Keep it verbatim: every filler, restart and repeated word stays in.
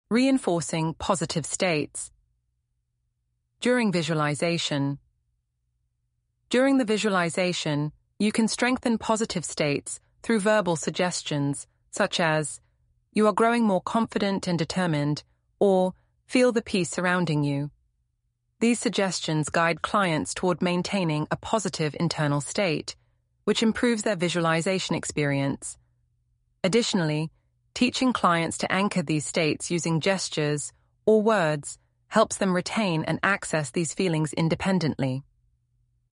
Reinforcing positive states. During visualization. During the visualization, you can strengthen positive states through verbal suggestions, such as, "You are growing more confident and determined," or "Feel the peace surrounding you." These suggestions guide clients toward maintaining a positive internal state, which improves their visualization experience. Additionally, teaching clients to anchor these states using gestures or words helps them retain and access these feelings independently.